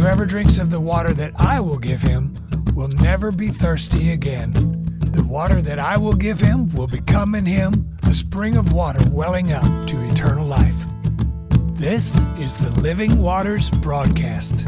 whoever drinks of the water that I will give him will never be thirsty again. The water that I will give him will become in him a spring of water welling up to eternal life. This is the Living Waters broadcast.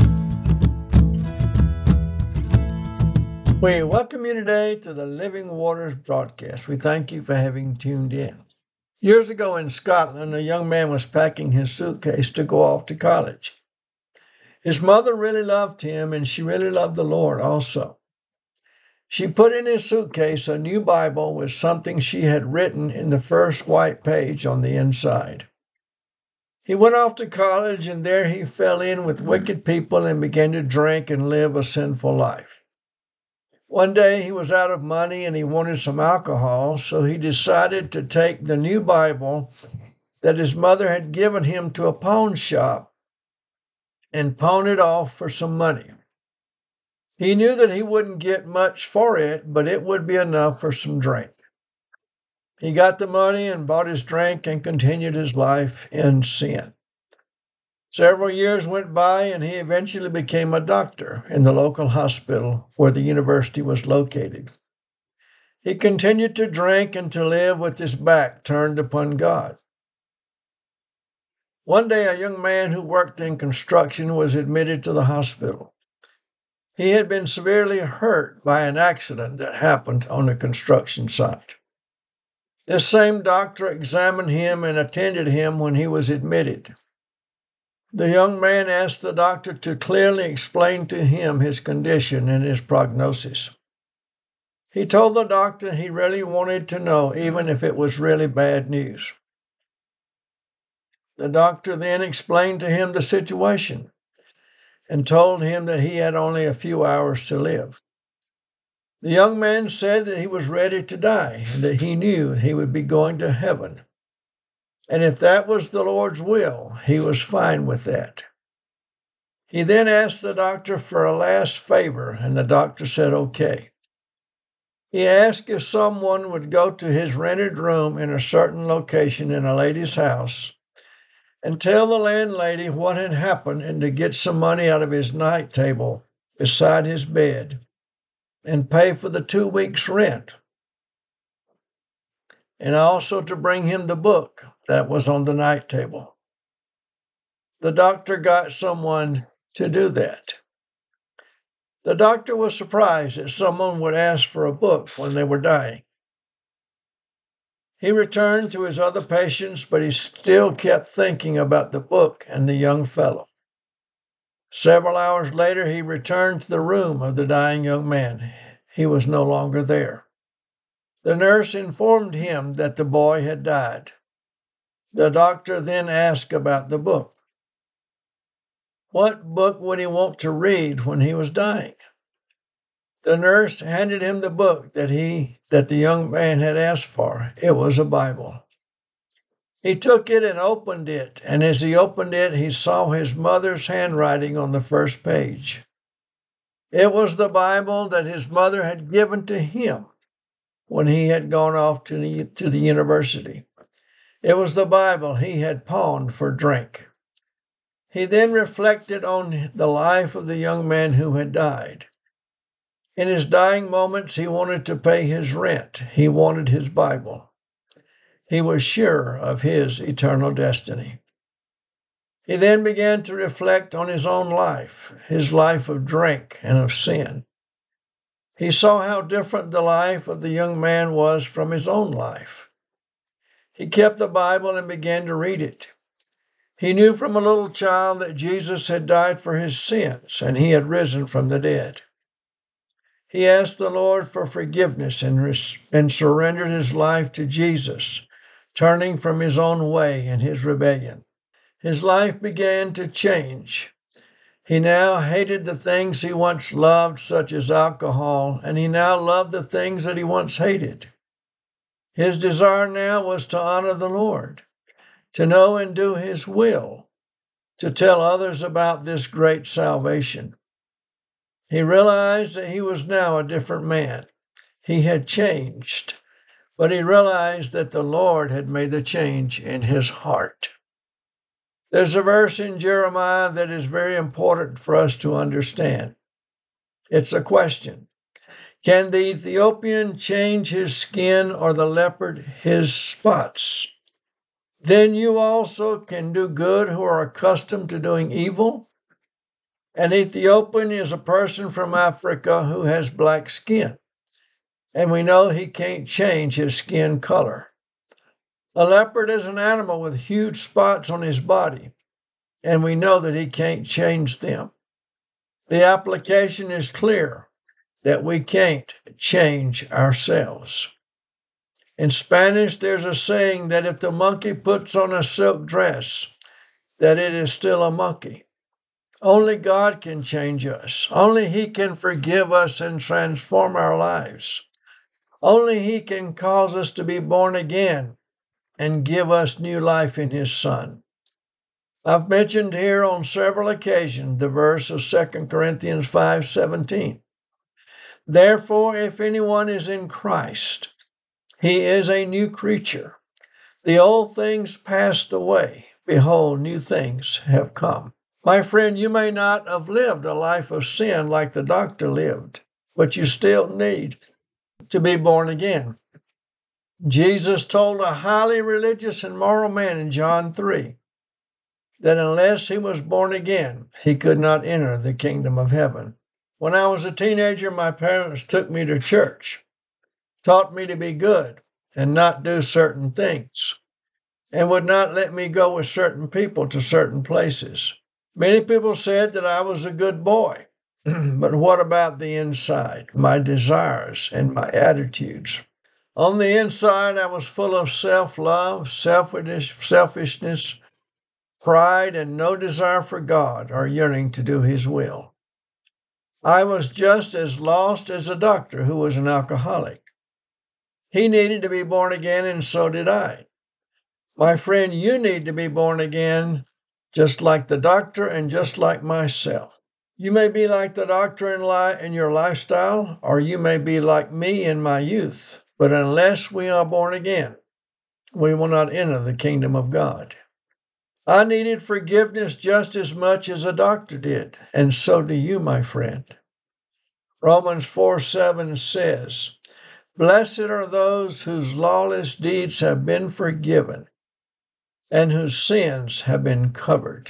We welcome you today to the Living Waters broadcast. We thank you for having tuned in. Years ago in Scotland, a young man was packing his suitcase to go off to college. His mother really loved him, and she really loved the Lord also. She put in his suitcase a new Bible with something she had written in the first white page on the inside. He went off to college, and there he fell in with wicked people and began to drink and live a sinful life. One day he was out of money and he wanted some alcohol, so he decided to take the new Bible that his mother had given him to a pawn shop and pawn it off for some money. He knew that he wouldn't get much for it, but it would be enough for some drink. He got the money and bought his drink and continued his life in sin. Several years went by, and he eventually became a doctor in the local hospital where the university was located. He continued to drink and to live with his back turned upon God. One day, a young man who worked in construction was admitted to the hospital. He had been severely hurt by an accident that happened on a construction site. This same doctor examined him and attended him when he was admitted. The young man asked the doctor to clearly explain to him his condition and his prognosis. He told the doctor he really wanted to know, even if it was really bad news. The doctor then explained to him the situation and told him that he had only a few hours to live. The young man said that he was ready to die and that he knew he would be going to heaven. And if that was the Lord's will, he was fine with that. He then asked the doctor for a last favor, and the doctor said okay. He asked if someone would go to his rented room in a certain location in a lady's house and tell the landlady what had happened and to get some money out of his night table beside his bed and pay for the 2 weeks' rent, and also to bring him the book that was on the night table. The doctor got someone to do that. The doctor was surprised that someone would ask for a book when they were dying. He returned to his other patients, but he still kept thinking about the book and the young fellow. Several hours later, he returned to the room of the dying young man. He was no longer there. The nurse informed him that the boy had died. The doctor then asked about the book. What book would he want to read when he was dying? The nurse handed him the book that the young man had asked for. It was a Bible. He took it and opened it, and as he opened it, he saw his mother's handwriting on the first page. It was the Bible that his mother had given to him when he had gone off to the university. It was the Bible he had pawned for drink. He then reflected on the life of the young man who had died. In his dying moments, he wanted to pay his rent. He wanted his Bible. He was sure of his eternal destiny. He then began to reflect on his own life, his life of drink and of sin. He saw how different the life of the young man was from his own life. He kept the Bible and began to read it. He knew from a little child that Jesus had died for his sins and he had risen from the dead. He asked the Lord for forgiveness and surrendered his life to Jesus, turning from his own way and his rebellion. His life began to change. He now hated the things he once loved, such as alcohol, and he now loved the things that he once hated. His desire now was to honor the Lord, to know and do his will, to tell others about this great salvation. He realized that he was now a different man. He had changed, but he realized that the Lord had made the change in his heart. There's a verse in Jeremiah that is very important for us to understand. It's a question. Can the Ethiopian change his skin or the leopard his spots? Then you also can do good who are accustomed to doing evil. An Ethiopian is a person from Africa who has black skin, and we know he can't change his skin color. A leopard is an animal with huge spots on his body, and we know that he can't change them. The application is clear that we can't change ourselves. In Spanish, there's a saying that if the monkey puts on a silk dress, that it is still a monkey. Only God can change us. Only He can forgive us and transform our lives. Only He can cause us to be born again and give us new life in His Son. I've mentioned here on several occasions the verse of 2 Corinthians 5:17. Therefore, if anyone is in Christ, he is a new creature. The old things passed away. Behold, new things have come. My friend, you may not have lived a life of sin like the doctor lived, but you still need to be born again. Jesus told a highly religious and moral man in John 3 that unless he was born again, he could not enter the kingdom of heaven. When I was a teenager, my parents took me to church, taught me to be good and not do certain things, and would not let me go with certain people to certain places. Many people said that I was a good boy, but what about the inside, my desires and my attitudes? On the inside, I was full of self-love, selfishness, pride, and no desire for God or yearning to do His will. I was just as lost as a doctor who was an alcoholic. He needed to be born again, and so did I. My friend, you need to be born again just like the doctor and just like myself. You may be like the doctor in your lifestyle, or you may be like me in my youth, but unless we are born again, we will not enter the kingdom of God. I needed forgiveness just as much as a doctor did, and so do you, my friend. Romans 4:7 says, Blessed are those whose lawless deeds have been forgiven and whose sins have been covered.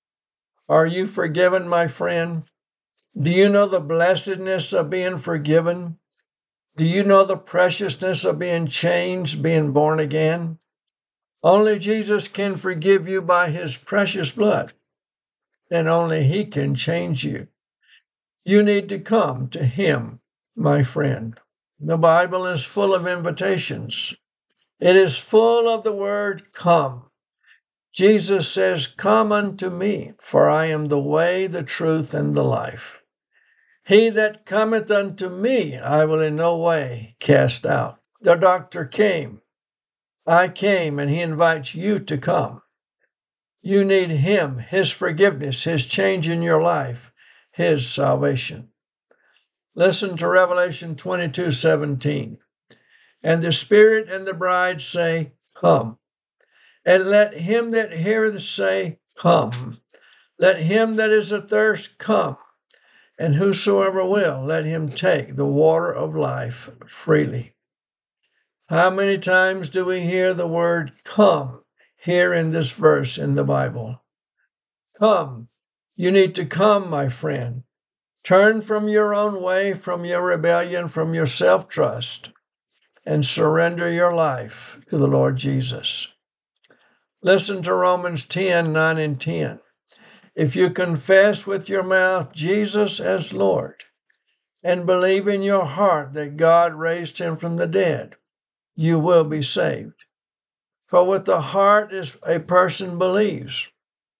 Are you forgiven, my friend? Do you know the blessedness of being forgiven? Do you know the preciousness of being changed, being born again? Only Jesus can forgive you by His precious blood, and only He can change you. You need to come to Him, my friend. The Bible is full of invitations. It is full of the word come. Jesus says, Come unto me, for I am the way, the truth, and the life. He that cometh unto me, I will in no way cast out. The doctor came. I came, and He invites you to come. You need Him, His forgiveness, His change in your life, His salvation. Listen to Revelation 22:17. And the Spirit and the bride say, Come. And let him that heareth say, Come. Let him that is athirst come. And whosoever will, let him take the water of life freely. How many times do we hear the word come here in this verse in the Bible? Come. You need to come, my friend. Turn from your own way, from your rebellion, from your self-trust, and surrender your life to the Lord Jesus. Listen to Romans 10:9 and 10. If you confess with your mouth Jesus as Lord and believe in your heart that God raised Him from the dead, you will be saved. For with the heart a person believes,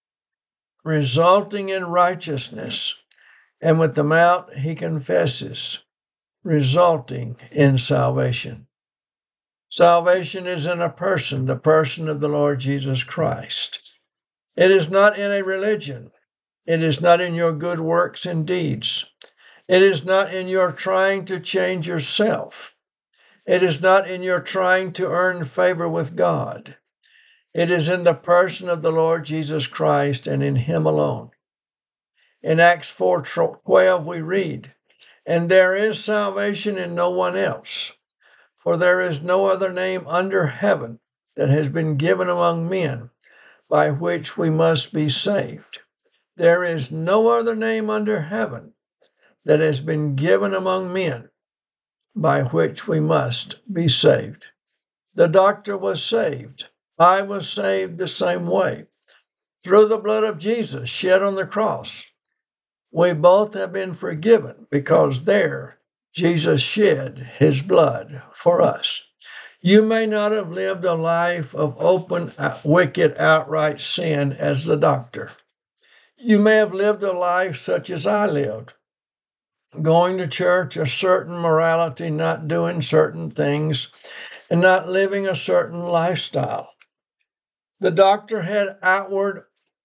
resulting in righteousness, and with the mouth he confesses, resulting in salvation. Salvation is in a person, the person of the Lord Jesus Christ. It is not in a religion. It is not in your good works and deeds. It is not in your trying to change yourself. It is not in your trying to earn favor with God. It is in the person of the Lord Jesus Christ and in him alone. In Acts 4:12 we read, "And there is salvation in no one else, for there is no other name under heaven that has been given among men by which we must be saved." There is no other name under heaven that has been given among men by which we must be saved. The doctor was saved. I was saved the same way. Through the blood of Jesus shed on the cross, we both have been forgiven because there Jesus shed his blood for us. You may not have lived a life of open, wicked, outright sin as the doctor. You may have lived a life such as I lived, going to church, a certain morality, not doing certain things, and not living a certain lifestyle. The doctor had outward,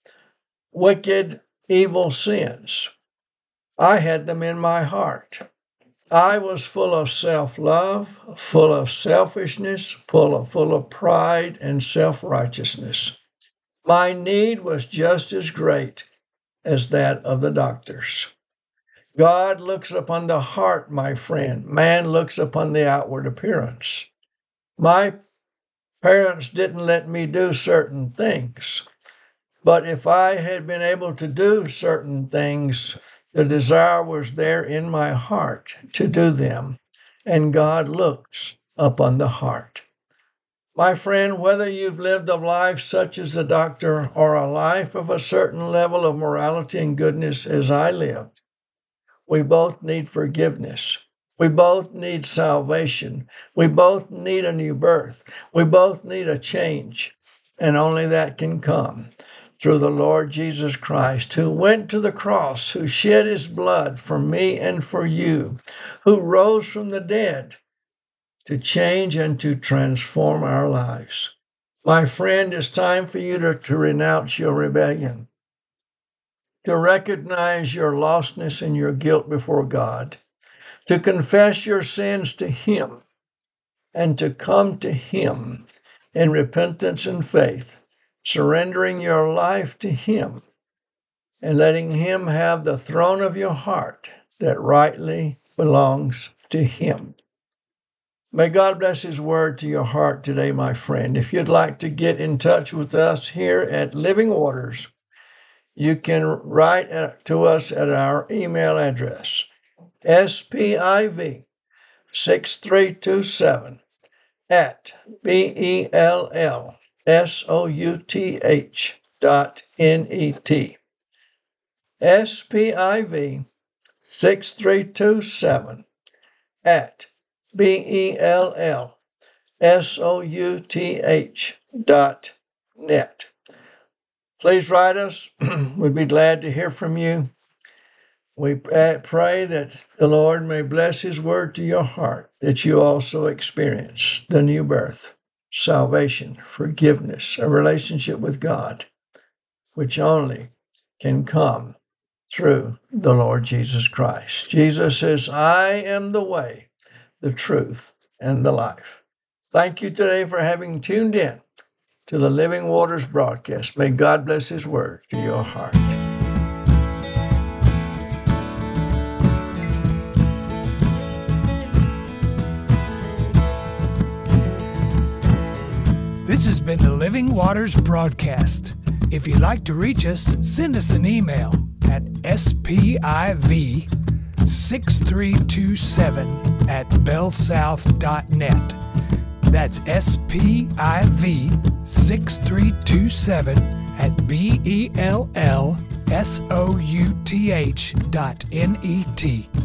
wicked, evil sins. I had them in my heart. I was full of self-love, full of selfishness, full of pride and self-righteousness. My need was just as great as that of the doctors. God looks upon the heart, my friend. Man looks upon the outward appearance. My parents didn't let me do certain things, but if I had been able to do certain things, the desire was there in my heart to do them, and God looks upon the heart. My friend, whether you've lived a life such as the doctor or a life of a certain level of morality and goodness as I lived, we both need forgiveness. We both need salvation. We both need a new birth. We both need a change, and only that can come through the Lord Jesus Christ, who went to the cross, who shed his blood for me and for you, who rose from the dead to change and to transform our lives. My friend, it's time for you to renounce your rebellion, to recognize your lostness and your guilt before God, to confess your sins to him, and to come to him in repentance and faith, surrendering your life to him and letting him have the throne of your heart that rightly belongs to him. May God bless his word to your heart today, my friend. If you'd like to get in touch with us here at Living Waters, you can write to us at our email address, spiv6327 at bellsouth.net. spiv6327 at bellsouth.net. Please write us. We'd be glad to hear from you. We pray that the Lord may bless his word to your heart, that you also experience the new birth, salvation, forgiveness, a relationship with God, which only can come through the Lord Jesus Christ. Jesus says, "I am the way, the truth, and the life." Thank you today for having tuned in to the Living Waters broadcast. May God bless his word to your heart. This has been the Living Waters broadcast. If you'd like to reach us, send us an email at spiv6327 at bellsouth.net. That's spiv6327 at bellsouth.net.